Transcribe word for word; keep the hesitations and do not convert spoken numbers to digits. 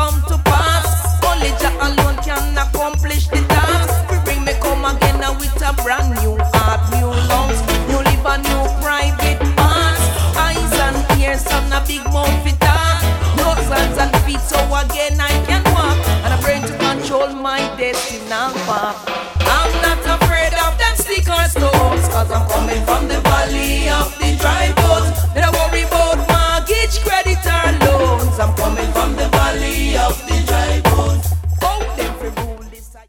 come to pass. Only Jah alone can accomplish the task. We bring me come again now with a brand new heart, new lungs, new liver, new private parts, eyes and ears and a big mouth it talk, nose, hands and feet, so again I can walk, and a brain to control my destiny path. I'm not afraid of them stick or stones, cause I'm coming from the